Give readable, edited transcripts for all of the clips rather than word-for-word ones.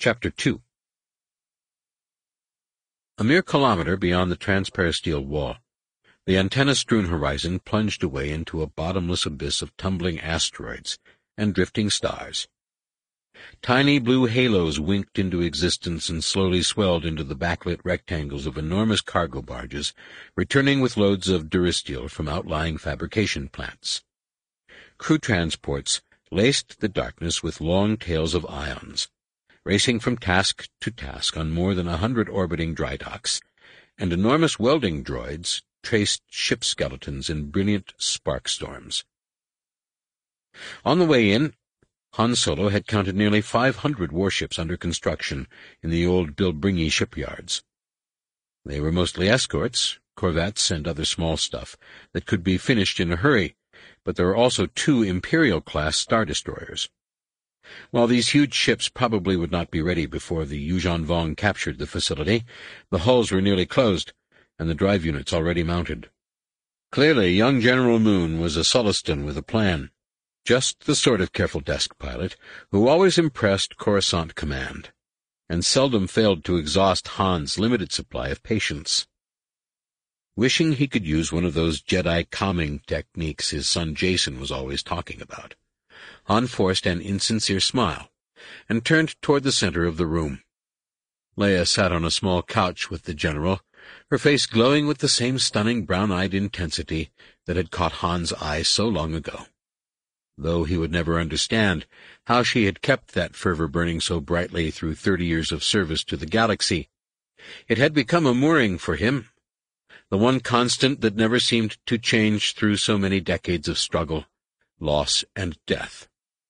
Chapter 2. A mere kilometer beyond the transperisteel wall, the antenna-strewn horizon plunged away into a bottomless abyss of tumbling asteroids and drifting stars. Tiny blue halos winked into existence and slowly swelled into the backlit rectangles of enormous cargo barges, returning with loads of durasteel from outlying fabrication plants. Crew transports laced the darkness with long tails of ions, racing from task to task on more than 100 orbiting dry docks, and enormous welding droids traced ship skeletons in brilliant spark storms. On the way in, Han Solo had counted nearly 500 warships under construction in the old Bilbringi shipyards. They were mostly escorts, corvettes, and other small stuff that could be finished in a hurry, but there were also 2 Imperial-class Star Destroyers. While these huge ships probably would not be ready before the Yuuzhan Vong captured the facility, the hulls were nearly closed, and the drive units already mounted. Clearly, young General Moon was a Sullustan with a plan, just the sort of careful desk pilot who always impressed Coruscant Command, and seldom failed to exhaust Han's limited supply of patience. Wishing he could use one of those Jedi calming techniques his son Jason was always talking about, Han forced an insincere smile and turned toward the center of the room. Leia sat on a small couch with the general, her face glowing with the same stunning brown-eyed intensity that had caught Han's eye so long ago, though he would never understand how she had kept that fervor burning so brightly through 30 years of service to the galaxy. It had become a mooring for him, the one constant that never seemed to change through so many decades of struggle, loss, and death.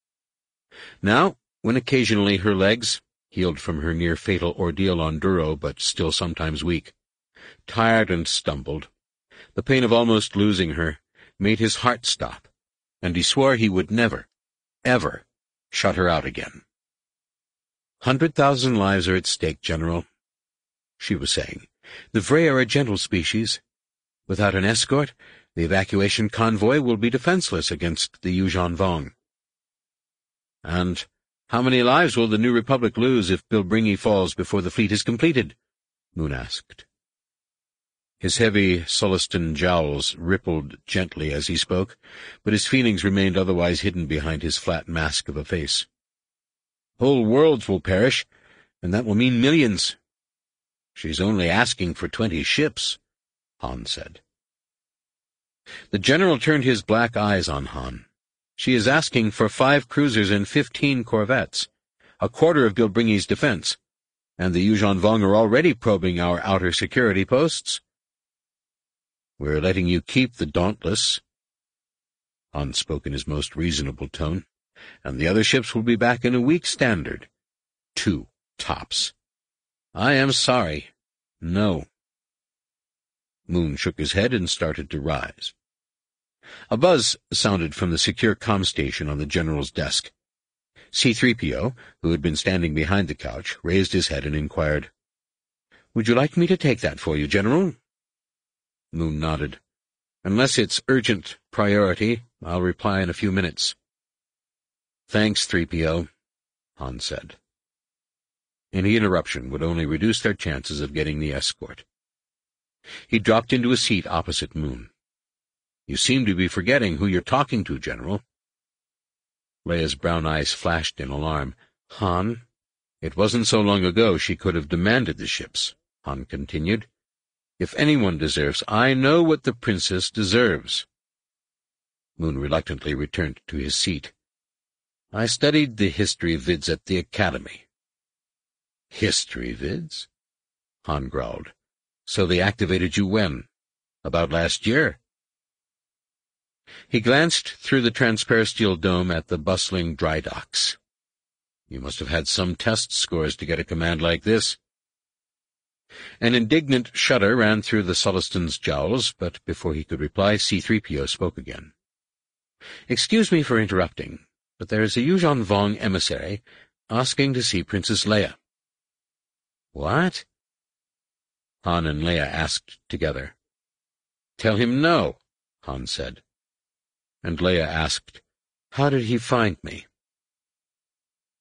Now, when occasionally her legs, healed from her near-fatal ordeal on Duro but still sometimes weak, tired and stumbled, the pain of almost losing her made his heart stop, and he swore he would never, ever shut her out again. 100,000 lives are at stake, General, she was saying. The Vrei are a gentle species. Without an escort, the evacuation convoy will be defenseless against the Yuuzhan Vong. And how many lives will the New Republic lose if Bilbringi falls before the fleet is completed? Moon asked. His heavy Sullustan jowls rippled gently as he spoke, but his feelings remained otherwise hidden behind his flat mask of a face. Whole worlds will perish, and that will mean millions. She's only asking for 20 ships, Han said. The general turned his black eyes on Han. She is asking for 5 cruisers and 15 corvettes, a quarter of Bilbringi's defense, and the Yuuzhan Vong are already probing our outer security posts. We're letting you keep the Dauntless, Han spoke in his most reasonable tone, and the other ships will be back in a week's standard. 2 tops. I am sorry. No. Moon shook his head and started to rise. A buzz sounded from the secure comm station on the general's desk. C-3PO, who had been standing behind the couch, raised his head and inquired, "Would you like me to take that for you, General?" Moon nodded. "Unless it's urgent priority, I'll reply in a few minutes." "Thanks, 3PO, Han said. Any interruption would only reduce their chances of getting the escort. He dropped into a seat opposite Moon. "You seem to be forgetting who you're talking to, General." Leia's brown eyes flashed in alarm. "Han, it wasn't so long ago she could have demanded the ships," Han continued. "If anyone deserves, I know what the princess deserves." Moon reluctantly returned to his seat. "I studied the history vids at the Academy." "History vids?" Han growled. "So they activated you when? About last year?" He glanced through the transperisteel dome at the bustling dry docks. "You must have had some test scores to get a command like this." An indignant shudder ran through the Sullustan's jowls, but before he could reply, C-3PO spoke again. "Excuse me for interrupting, but there is a Yuuzhan Vong emissary asking to see Princess Leia." "What?" Han and Leia asked together. "Tell him no," Han said. And Leia asked, "How did he find me?"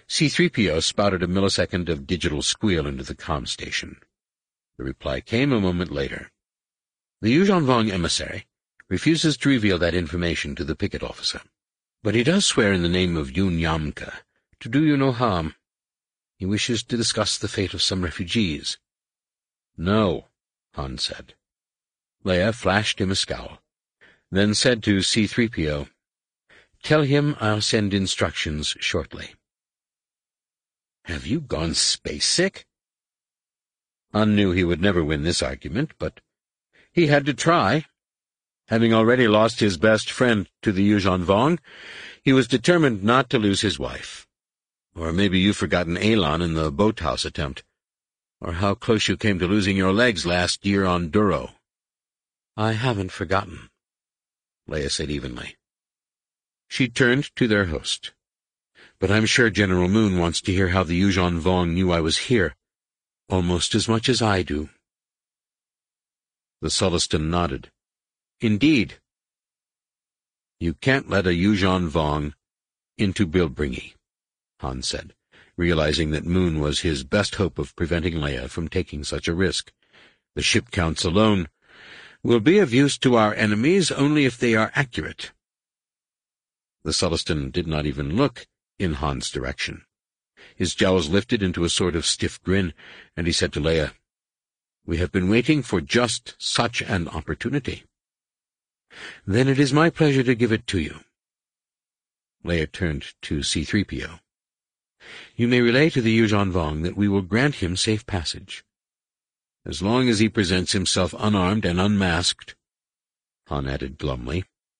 C-3PO spouted a millisecond of digital squeal into the comm station. The reply came a moment later. The Yuuzhan Vong emissary refuses to reveal that information to the picket officer, but he does swear in the name of Yun Yamka to do you no harm. He wishes to discuss the fate of some refugees. No, Han said. Leia flashed him a scowl, then said to C-3PO, "Tell him I'll send instructions shortly." "Have you gone space-sick?" Han knew he would never win this argument, but he had to try. Having already lost his best friend to the Yuuzhan Vong, he was determined not to lose his wife. Or maybe you've forgotten Alon in the boathouse attempt, or how close you came to losing your legs last year on Duro. "I haven't forgotten," Leia said evenly. She turned to their host. "But I'm sure General Moon wants to hear how the Yuuzhan Vong knew I was here, almost as much as I do." The Sullustan nodded. "Indeed." "You can't let a Yuuzhan Vong into Bilbringi," Han said, realizing that Moon was his best hope of preventing Leia from taking such a risk. "The ship counts alone will be of use to our enemies only if they are accurate." The Sullustan did not even look in Han's direction. His jowls lifted into a sort of stiff grin, and he said to Leia, "We have been waiting for just such an opportunity." "Then it is my pleasure to give it to you." Leia turned to C-3PO. "You may relay to the Yuuzhan Vong that we will grant him safe passage, as long as he presents himself unarmed and unmasked," Han added glumly.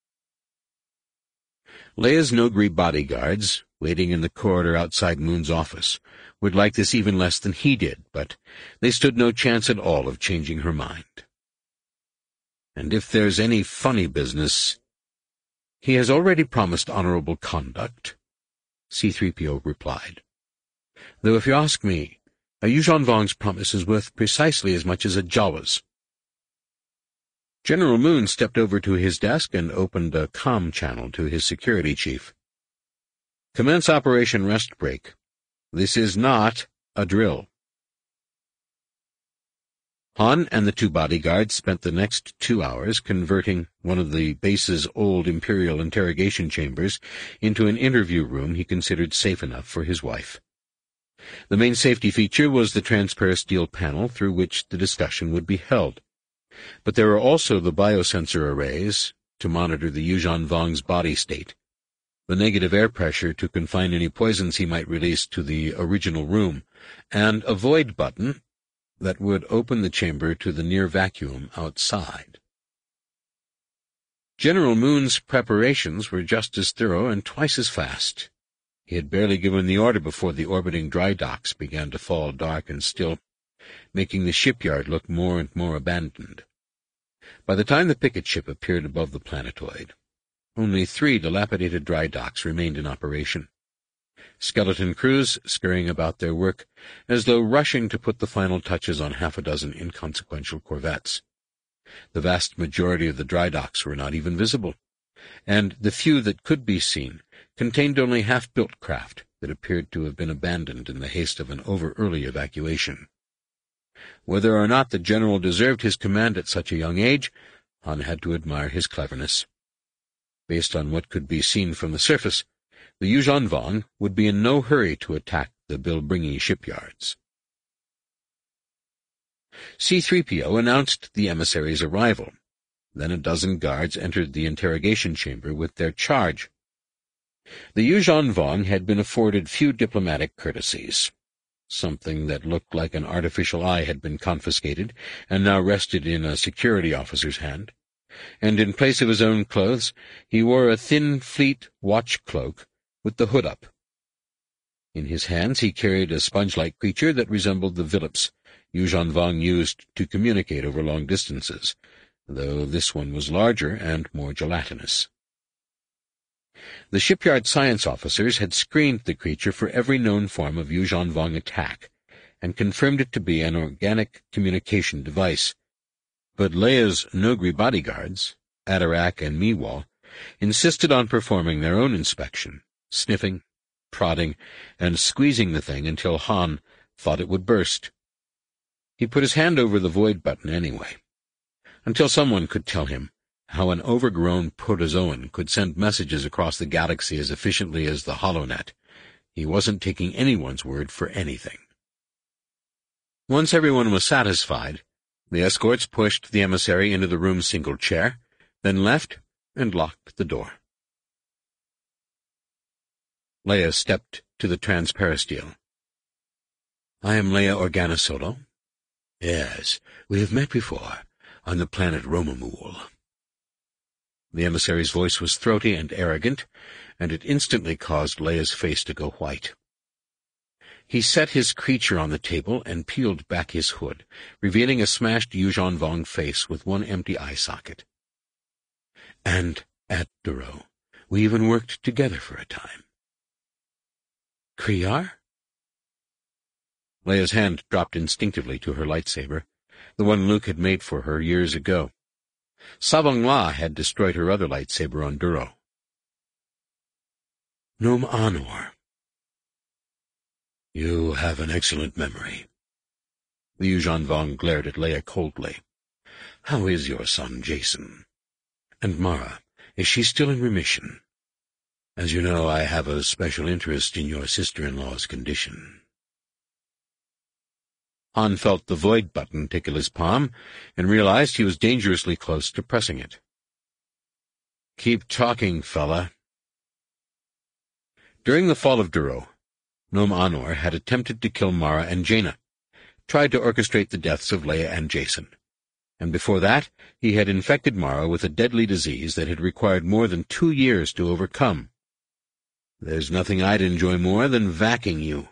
Leia's Noghri bodyguards, waiting in the corridor outside Moon's office, would like this even less than he did, but they stood no chance at all of changing her mind. "And if there's any funny business, he has already promised honorable conduct," C-3PO replied. "Though if you ask me, a Yuuzhan Vong's promise is worth precisely as much as a Jawa's." General Moon stepped over to his desk and opened a comm channel to his security chief. "Commence Operation Rest Break. This is not a drill." Han and the two bodyguards spent the next 2 hours converting one of the base's old Imperial interrogation chambers into an interview room he considered safe enough for his wife. The main safety feature was the transparasteel panel through which the discussion would be held. But there were also the biosensor arrays to monitor the Yuuzhan Vong's body state, the negative air pressure to confine any poisons he might release to the original room, and a void button that would open the chamber to the near vacuum outside. General Moon's preparations were just as thorough and twice as fast. He had barely given the order before the orbiting dry docks began to fall dark and still, making the shipyard look more and more abandoned. By the time the picket ship appeared above the planetoid, only 3 dilapidated dry docks remained in operation. Skeleton crews scurrying about their work, as though rushing to put the final touches on 6 inconsequential corvettes. The vast majority of the dry docks were not even visible, and the few that could be seen contained only half-built craft that appeared to have been abandoned in the haste of an over-early evacuation. Whether or not the general deserved his command at such a young age, Han had to admire his cleverness. Based on what could be seen from the surface, the Yuuzhan Vong would be in no hurry to attack the Bilbringi shipyards. C-3PO announced the emissary's arrival. Then a dozen guards entered the interrogation chamber with their charge. The Yuuzhan Vong had been afforded few diplomatic courtesies. Something that looked like an artificial eye had been confiscated and now rested in a security officer's hand, and in place of his own clothes he wore a thin, fleet watch cloak with the hood up. In his hands he carried a sponge-like creature that resembled the villips Yuuzhan Vong used to communicate over long distances, though this one was larger and more gelatinous. The shipyard science officers had screened the creature for every known form of Yuuzhan Vong attack, and confirmed it to be an organic communication device. But Leia's Noghri bodyguards, Atarak and Meewal, insisted on performing their own inspection, sniffing, prodding, and squeezing the thing until Han thought it would burst. He put his hand over the void button anyway, until someone could tell him how an overgrown protozoan could send messages across the galaxy as efficiently as the HoloNet. He wasn't taking anyone's word for anything. Once everyone was satisfied, the escorts pushed the emissary into the room's single chair, then left and locked the door. Leia stepped to the transperistyle. "I am Leia Organa Solo." "Yes, we have met before, on the planet Romamul." The emissary's voice was throaty and arrogant, and it instantly caused Leia's face to go white. He set his creature on the table and peeled back his hood, revealing a smashed Yuuzhan Vong face with one empty eye socket. "And at Duro, we even worked together for a time." "Kriar?" Leia's hand dropped instinctively to her lightsaber, the one Luke had made for her years ago. Savong La had destroyed her other lightsaber on Duro. "Nom Anor." "You have an excellent memory." The Yuuzhan Vong glared at Leia coldly. "How is your son, Jacen? And Mara, is she still in remission? As you know, I have a special interest in your sister-in-law's condition." Han felt the void button tickle his palm and realized he was dangerously close to pressing it. "Keep talking, fella." During the fall of Duro, Nom Anor had attempted to kill Mara and Jaina, tried to orchestrate the deaths of Leia and Jacen, and before that he had infected Mara with a deadly disease that had required more than 2 years to overcome. "There's nothing I'd enjoy more than vacking you."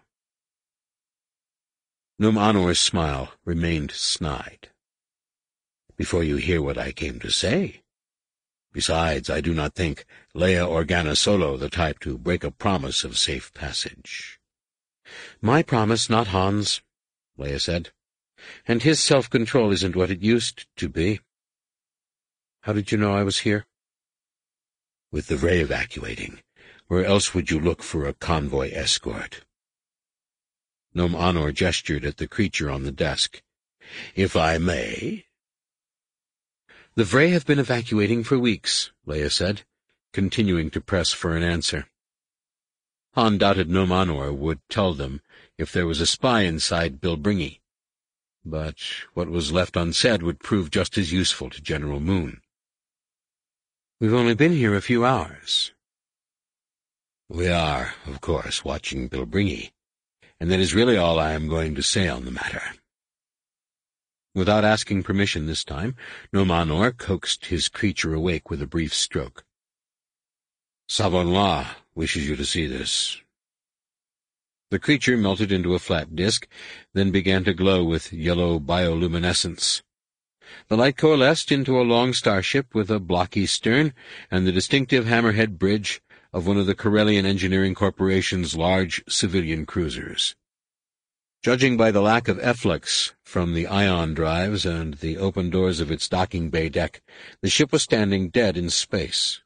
Nom Anor's smile remained snide. "Before you hear what I came to say. Besides, I do not think Leia Organa Solo the type to break a promise of safe passage." "My promise, not Han's," Leia said. "And his self-control isn't what it used to be." "How did you know I was here?" "With the Vray evacuating, where else would you look for a convoy escort?" Nom Anor gestured at the creature on the desk. "If I may?" "The Vray have been evacuating for weeks," Leia said, continuing to press for an answer. Han doubted Nom Anor would tell them if there was a spy inside Bilbringi, but what was left unsaid would prove just as useful to General Moon. "We've only been here a few hours." "We are, of course, watching Bilbringi, and that is really all I am going to say on the matter." Without asking permission this time, Nom Anor coaxed his creature awake with a brief stroke. "Savon La wishes you to see this." The creature melted into a flat disk, then began to glow with yellow bioluminescence. The light coalesced into a long starship with a blocky stern and the distinctive hammerhead bridge of one of the Corellian Engineering Corporation's large civilian cruisers. Judging by the lack of efflux from the ion drives and the open doors of its docking bay deck, the ship was standing dead in space.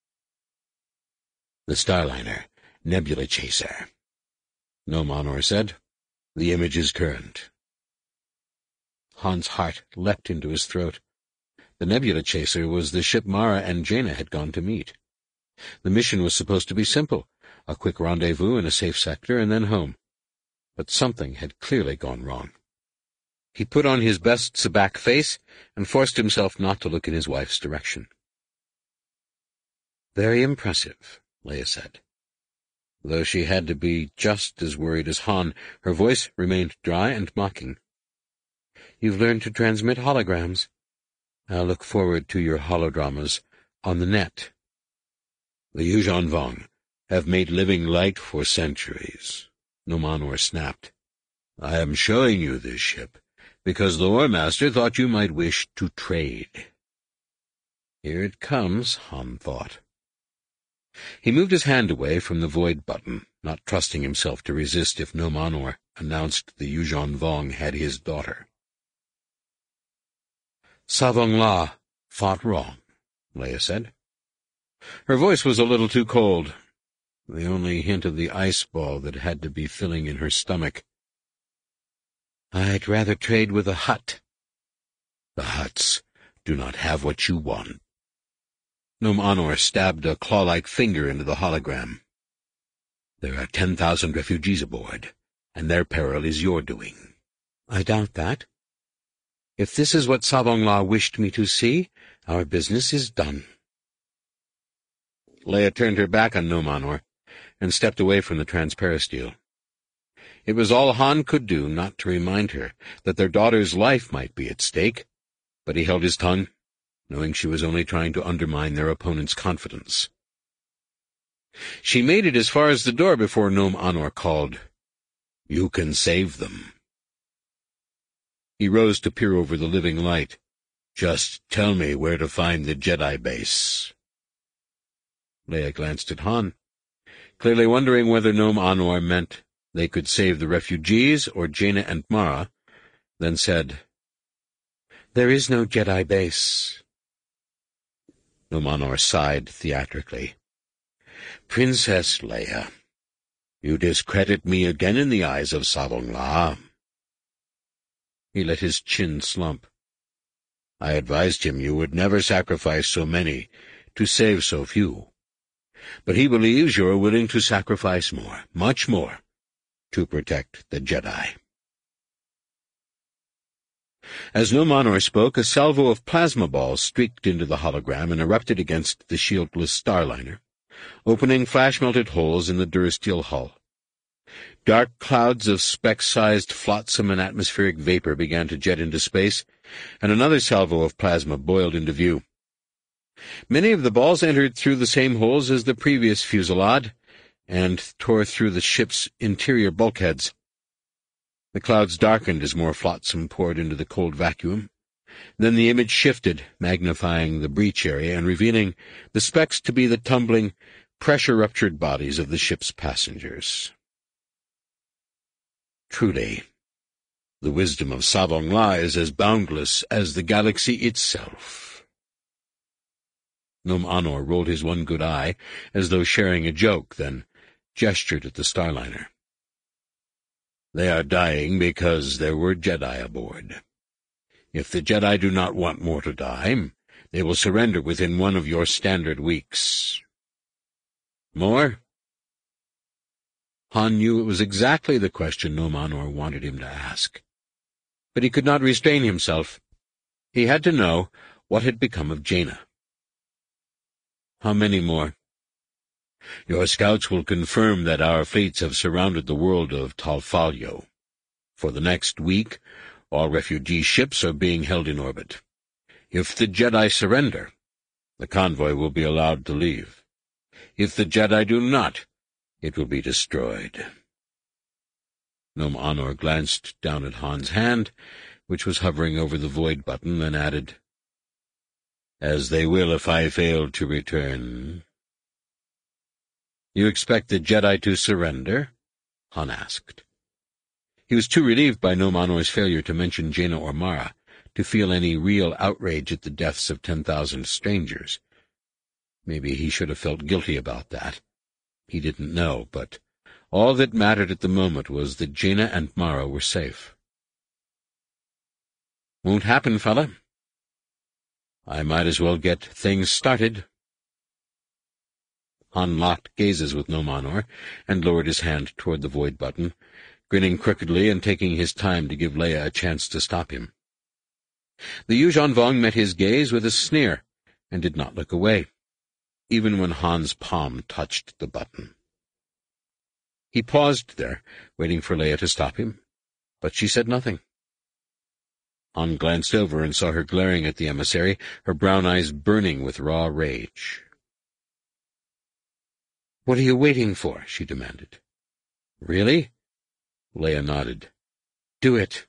"The Starliner, Nebula Chaser," Nom Anor said. "The image is current." Han's heart leapt into his throat. The Nebula Chaser was the ship Mara and Jaina had gone to meet. The mission was supposed to be simple, a quick rendezvous in a safe sector and then home. But something had clearly gone wrong. He put on his best Sabacc face and forced himself not to look in his wife's direction. "Very impressive," Leia said. Though she had to be just as worried as Han, her voice remained dry and mocking. "You've learned to transmit holograms. I'll look forward to your holodramas on the net." "The Yuuzhan Vong have made living light for centuries," Nom Anor snapped. "I am showing you this ship because the War Master thought you might wish to trade." Here it comes, Han thought. He moved his hand away from the void button, not trusting himself to resist if Nom Anor announced the Yuuzhan Vong had his daughter. "Savong La fought wrong," Leia said. Her voice was a little too cold. the only hint of the ice ball that had to be filling in her stomach. "I'd rather trade with a hut." "The huts do not have what you want." Nom Anor stabbed a claw-like finger into the hologram. "There are 10,000 refugees aboard, and their peril is your doing." "I doubt that. If this is what Savong La wished me to see, our business is done." Leia turned her back on Nom Anor and stepped away from the transperistyle. It was all Han could do not to remind her that their daughter's life might be at stake, but he held his tongue, knowing she was only trying to undermine their opponent's confidence. She made it as far as the door before Nom Anor called, "You can save them." He rose to peer over the living light. "Just tell me where to find the Jedi base." Leia glanced at Han, clearly wondering whether Nom Anor meant they could save the refugees or Jaina and Mara, then said, "There is no Jedi base." Nom Anor sighed theatrically. "Princess Leia, you discredit me again in the eyes of Savong La." He let his chin slump. "I advised him you would never sacrifice so many to save so few. But he believes you are willing to sacrifice more, much more, to protect the Jedi." As Nom Anor spoke, a salvo of plasma balls streaked into the hologram and erupted against the shieldless starliner, opening flash-melted holes in the durasteel hull. Dark clouds of speck-sized flotsam and atmospheric vapor began to jet into space, and another salvo of plasma boiled into view. Many of the balls entered through the same holes as the previous fusillade, and tore through the ship's interior bulkheads. The clouds darkened as more flotsam poured into the cold vacuum. Then the image shifted, magnifying the breach area and revealing the specks to be the tumbling, pressure-ruptured bodies of the ship's passengers. Truly, the wisdom of Savong La is as boundless as the galaxy itself. Nom Anor rolled his one good eye, as though sharing a joke, then gestured at the starliner. "They are dying because there were Jedi aboard. If the Jedi do not want more to die, they will surrender within one of your standard weeks." "More?" Han knew it was exactly the question Nom Anor wanted him to ask. But he could not restrain himself. He had to know what had become of Jaina. "How many more?" "Your scouts will confirm that our fleets have surrounded the world of Tal Falyo. For the next week, all refugee ships are being held in orbit. If the Jedi surrender, the convoy will be allowed to leave. If the Jedi do not, it will be destroyed." Nom Anor glanced down at Han's hand, which was hovering over the void button, then added, "As they will if I fail to return." "You expect the Jedi to surrender?" Han asked. He was too relieved by Nom Anor's failure to mention Jaina or Mara to feel any real outrage at the deaths of 10,000 strangers. Maybe he should have felt guilty about that. He didn't know, but all that mattered at the moment was that Jaina and Mara were safe. "Won't happen, fella. I might as well get things started." Han locked gazes with Nom Anor and lowered his hand toward the void button, grinning crookedly and taking his time to give Leia a chance to stop him. The Yuuzhan Vong met his gaze with a sneer and did not look away, even when Han's palm touched the button. He paused there, waiting for Leia to stop him, but she said nothing. Han glanced over and saw her glaring at the emissary, her brown eyes burning with raw rage. "What are you waiting for?" she demanded. "Really?" Leia nodded. "Do it."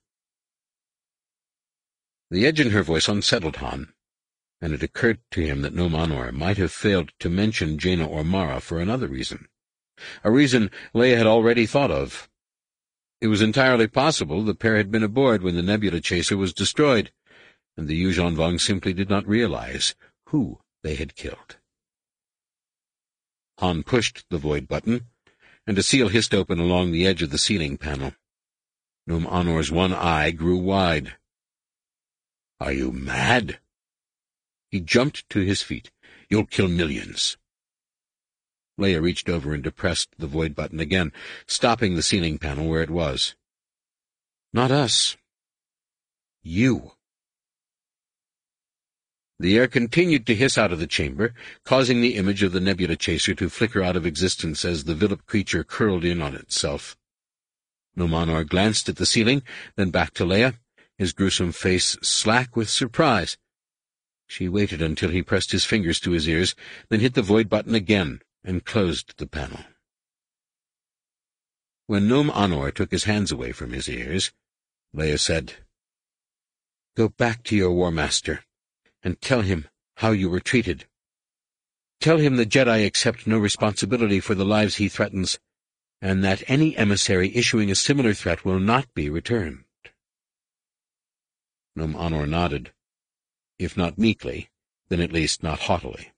The edge in her voice unsettled Han, and it occurred to him that Nom Anor might have failed to mention Jaina or Mara for another reason, a reason Leia had already thought of. It was entirely possible the pair had been aboard when the Nebula Chaser was destroyed, and the Yuuzhan Vong simply did not realize who they had killed. Han pushed the void button, and a seal hissed open along the edge of the ceiling panel. Noam Anor's one eye grew wide. "Are you mad?" He jumped to his feet. "You'll kill millions." Leia reached over and depressed the void button again, stopping the ceiling panel where it was. "Not us. You." The air continued to hiss out of the chamber, causing the image of the nebula chaser to flicker out of existence as the Vilip creature curled in on itself. Noam Anor glanced at the ceiling, then back to Leia, his gruesome face slack with surprise. She waited until he pressed his fingers to his ears, then hit the void button again and closed the panel. When Noam Anor took his hands away from his ears, Leia said, "Go back to your War Master and tell him how you were treated. Tell him the Jedi accept no responsibility for the lives he threatens, and that any emissary issuing a similar threat will not be returned." Noam Anor nodded, if not meekly, then at least not haughtily.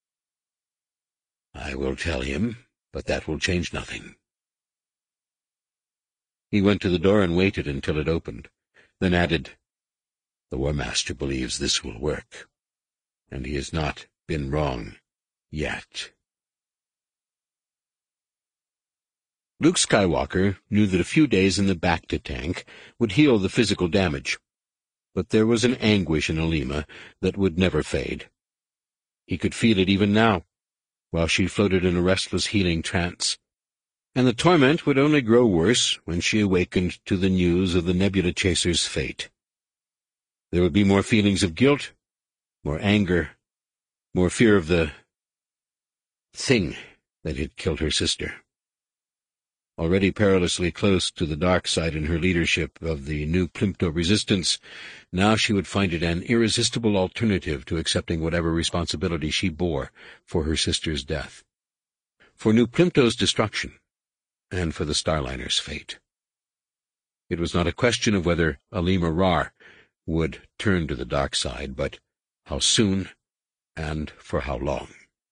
"I will tell him, but that will change nothing." He went to the door and waited until it opened, then added, "The War Master believes this will work, and he has not been wrong yet." Luke Skywalker knew that a few days in the Bacta tank would heal the physical damage, but there was an anguish in Alima that would never fade. He could feel it even now, while she floated in a restless healing trance, and the torment would only grow worse when she awakened to the news of the nebula chaser's fate. There would be more feelings of guilt, more anger, more fear of the thing that had killed her sister. Already perilously close to the dark side in her leadership of the New Plimto resistance, now she would find it an irresistible alternative to accepting whatever responsibility she bore for her sister's death, for New Plimto's destruction, and for the Starliner's fate. It was not a question of whether Alima Rar would turn to the dark side, but how soon and for how long.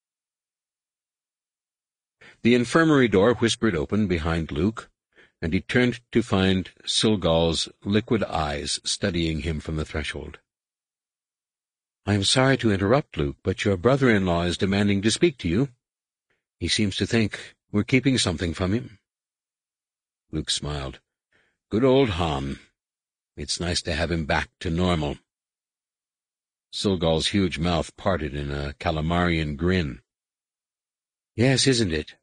The infirmary door whispered open behind Luke, and he turned to find Silgal's liquid eyes studying him from the threshold. "I am sorry to interrupt, Luke, but your brother-in-law is demanding to speak to you. He seems to think we're keeping something from him." Luke smiled. "Good old Han. It's nice to have him back to normal." Silgal's huge mouth parted in a calamarian grin. "Yes, isn't it?"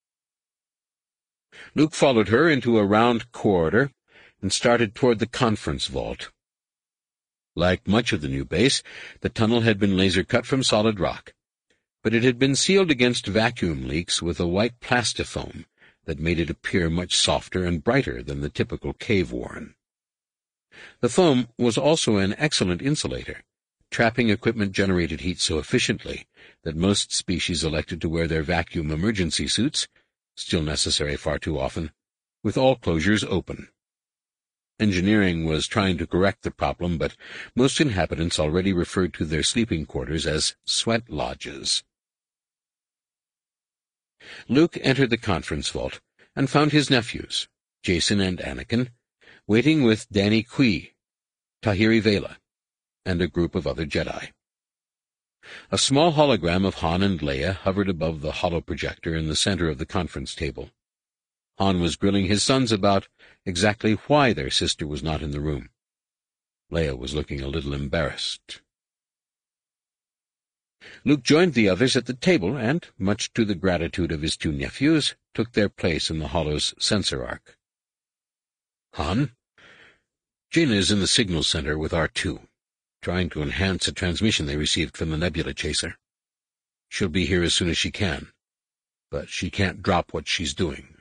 Luke followed her into a round corridor and started toward the conference vault. Like much of the new base, the tunnel had been laser-cut from solid rock, but it had been sealed against vacuum leaks with a white plastifoam that made it appear much softer and brighter than the typical cave-warren. The foam was also an excellent insulator. Trapping equipment generated heat so efficiently that most species elected to wear their vacuum emergency suits, still necessary far too often, with all closures open. Engineering was trying to correct the problem, but most inhabitants already referred to their sleeping quarters as sweat lodges. Luke entered the conference vault and found his nephews, Jacen and Anakin, waiting with Danny Kui, Tahiri Vela, and a group of other Jedi. A small hologram of Han and Leia hovered above the holoprojector in the center of the conference table. Han was grilling his sons about exactly why their sister was not in the room. Leia was looking a little embarrassed. Luke joined the others at the table and, much to the gratitude of his two nephews, took their place in the holo's sensor arc. "Han, Jaina is in the signal center with R2, trying to enhance a transmission they received from the nebula chaser. She'll be here as soon as she can, but she can't drop what she's doing."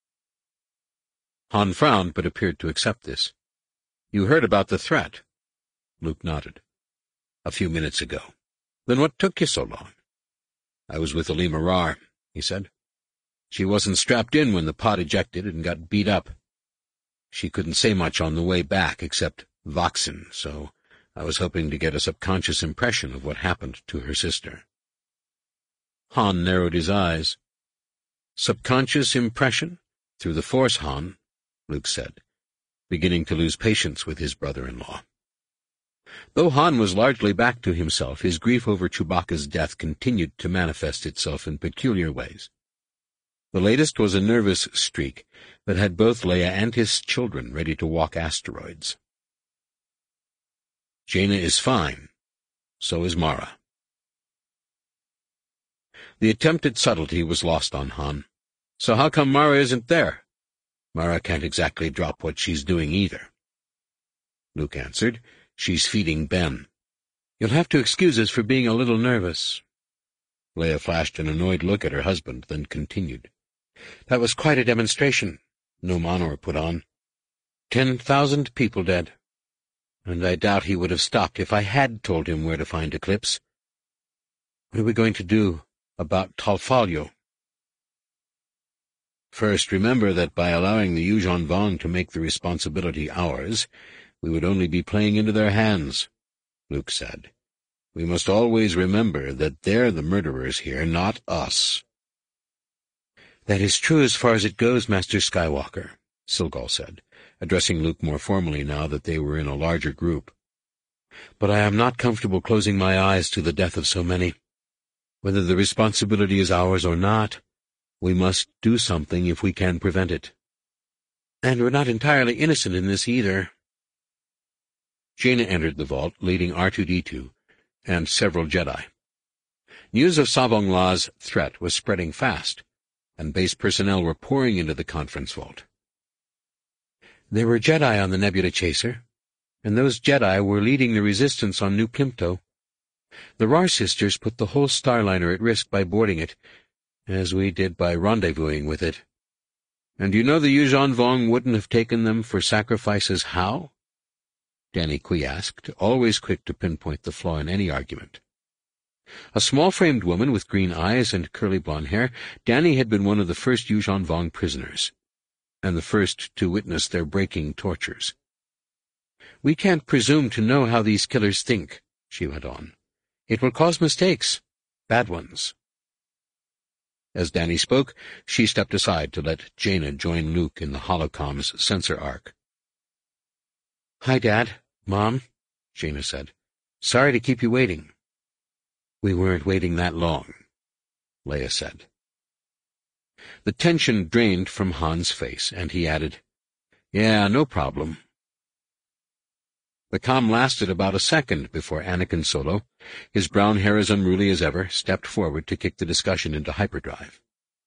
Han frowned, but appeared to accept this. "You heard about the threat?" Luke nodded. "A few minutes ago." "Then what took you so long?" "I was with Alima Rar," he said. "She wasn't strapped in when the pod ejected and got beat up. She couldn't say much on the way back except Voxen, so I was hoping to get a subconscious impression of what happened to her sister." Han narrowed his eyes. Subconscious impression through the Force, Han, Luke said, beginning to lose patience with his brother-in-law. Though Han was largely back to himself, his grief over Chewbacca's death continued to manifest itself in peculiar ways. The latest was a nervous streak that had both Leia and his children ready to walk asteroids. Jaina is fine. So is Mara. The attempt at subtlety was lost on Han. So how come Mara isn't there? Mara can't exactly drop what she's doing either. Luke answered, She's feeding Ben. You'll have to excuse us for being a little nervous. Leia flashed an annoyed look at her husband, then continued. That was quite a demonstration, Numenor put on. 10,000 people dead. And I doubt he would have stopped if I had told him where to find Eclipse. What are we going to do about Talfalyo? First, remember that by allowing the Yuuzhan Vong to make the responsibility ours, we would only be playing into their hands, Luke said. We must always remember that they're the murderers here, not us. That is true as far as it goes, Master Skywalker, Silgal said, addressing Luke more formally now that they were in a larger group. But I am not comfortable closing my eyes to the death of so many. Whether the responsibility is ours or not, we must do something if we can prevent it. And we're not entirely innocent in this either. Jaina entered the vault, leading R2-D2 and several Jedi. News of Savong La's threat was spreading fast, and base personnel were pouring into the conference vault. There were Jedi on the Nebula Chaser, and those Jedi were leading the resistance on New Pimto. The Rar sisters put the whole Starliner at risk by boarding it, as we did by rendezvousing with it. And you know the Yuuzhan Vong wouldn't have taken them for sacrifices how? Danny Kui asked, always quick to pinpoint the flaw in any argument. A small-framed woman with green eyes and curly blonde hair, Danny had been one of the first Yuuzhan Vong prisoners, and the first to witness their breaking tortures. We can't presume to know how these killers think, she went on. It will cause mistakes, bad ones. As Danny spoke, she stepped aside to let Jaina join Luke in the holocom's sensor arc. Hi, Dad. Mom, Jaina said. Sorry to keep you waiting. We weren't waiting that long, Leia said. The tension drained from Han's face, and he added, Yeah, no problem. The comm lasted about a second before Anakin Solo, his brown hair as unruly as ever, stepped forward to kick the discussion into hyperdrive.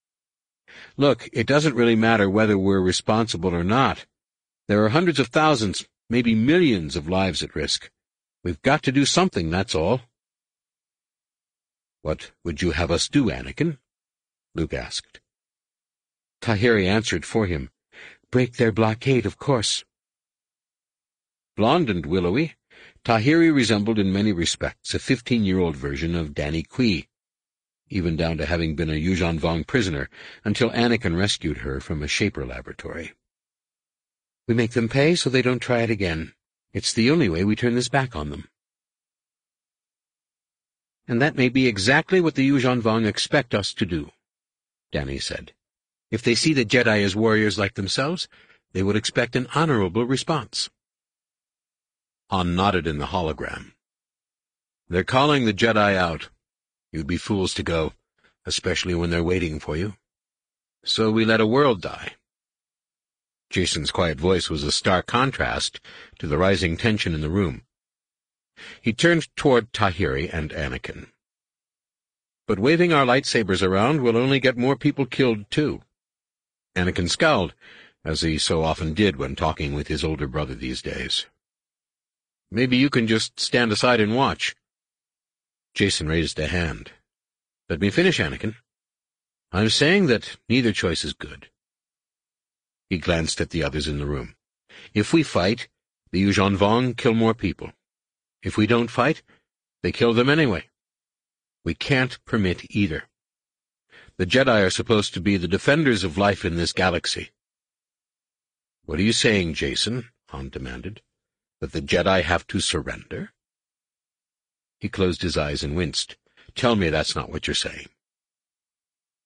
Look, it doesn't really matter whether we're responsible or not. There are hundreds of thousands, maybe millions of lives at risk. We've got to do something, that's all. What would you have us do, Anakin? Luke asked. Tahiri answered for him. Break their blockade, of course. Blonde and willowy, Tahiri resembled in many respects a 15-year-old version of Danny Kui, even down to having been a Yuuzhan Vong prisoner until Anakin rescued her from a Shaper laboratory. We make them pay so they don't try it again. It's the only way we turn this back on them. And that may be exactly what the Yuuzhan Vong expect us to do, Danny said. If they see the Jedi as warriors like themselves, they would expect an honorable response. Han nodded in the hologram. They're calling the Jedi out. You'd be fools to go, especially when they're waiting for you. So we let a world die. Jason's quiet voice was a stark contrast to the rising tension in the room. He turned toward Tahiri and Anakin. But waving our lightsabers around will only get more people killed, too. Anakin scowled, as he so often did when talking with his older brother these days. Maybe you can just stand aside and watch. Jason raised a hand. Let me finish, Anakin. I'm saying that neither choice is good. He glanced at the others in the room. If we fight, the Yuuzhan Vong kill more people. If we don't fight, they kill them anyway. We can't permit either. The Jedi are supposed to be the defenders of life in this galaxy. What are you saying, Jason? Han demanded. That the Jedi have to surrender? He closed his eyes and winced. Tell me that's not what you're saying.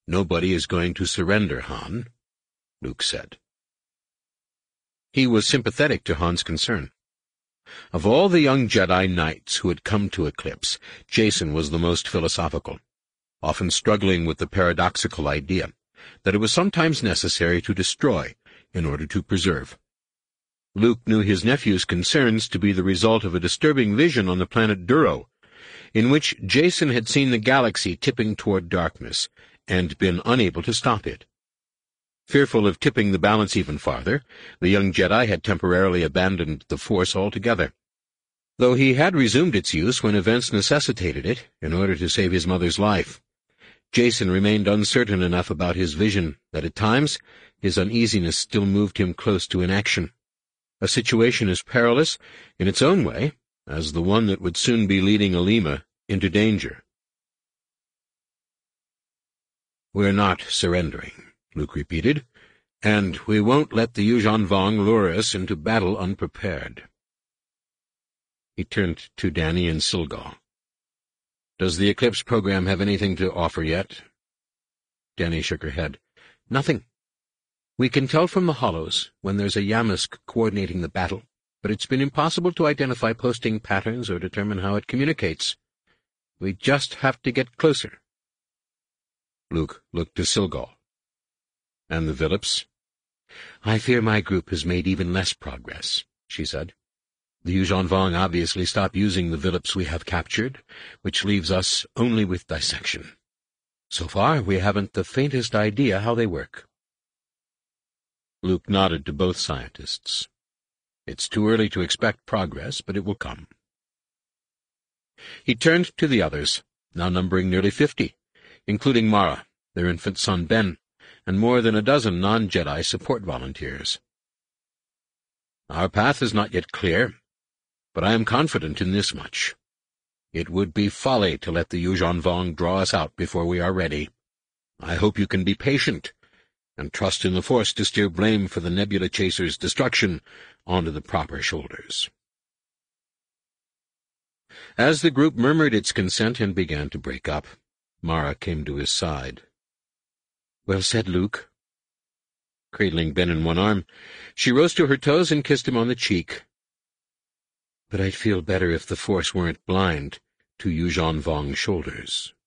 "Nobody is going to surrender, Han," Luke said. He was sympathetic to Han's concern. Of all the young Jedi Knights who had come to Eclipse, Jacen was the most philosophical, often struggling with the paradoxical idea that it was sometimes necessary to destroy in order to preserve. Luke knew his nephew's concerns to be the result of a disturbing vision on the planet Duro, in which Jacen had seen the galaxy tipping toward darkness and been unable to stop it. Fearful of tipping the balance even farther, the young Jedi had temporarily abandoned the Force altogether, though he had resumed its use when events necessitated it in order to save his mother's life. Jacen remained uncertain enough about his vision that at times his uneasiness still moved him close to inaction, a situation as perilous in its own way as the one that would soon be leading Alima into danger. "We're not surrendering," Luke repeated, "and we won't let the Yuuzhan Vong lure us into battle unprepared." He turned to Dani and Silgal. "Does the Eclipse program have anything to offer yet?" Dani shook her head. "Nothing. We can tell from the hollows when there's a Yammask coordinating the battle, but it's been impossible to identify posting patterns or determine how it communicates. We just have to get closer." Luke looked to Silgal. "And the Vilips?" "I fear my group has made even less progress," she said. "The Yuuzhan Vong obviously stopped using the Vilips we have captured, which leaves us only with dissection. So far, we haven't the faintest idea how they work." Luke nodded to both scientists. "It's too early to expect progress, but it will come." He turned to the others, now numbering nearly 50, including Mara, their infant son Ben, and more than a dozen non-Jedi support volunteers. "Our path is not yet clear, but I am confident in this much. It would be folly to let the Yuuzhan Vong draw us out before we are ready. I hope you can be patient and trust in the Force to steer blame for the Nebula Chaser's destruction onto the proper shoulders." As the group murmured its consent and began to break up, Mara came to his side. "Well said, Luke." Cradling Ben in one arm, she rose to her toes and kissed him on the cheek. "But I'd feel better if the Force weren't blind to Yuuzhan Vong's shoulders."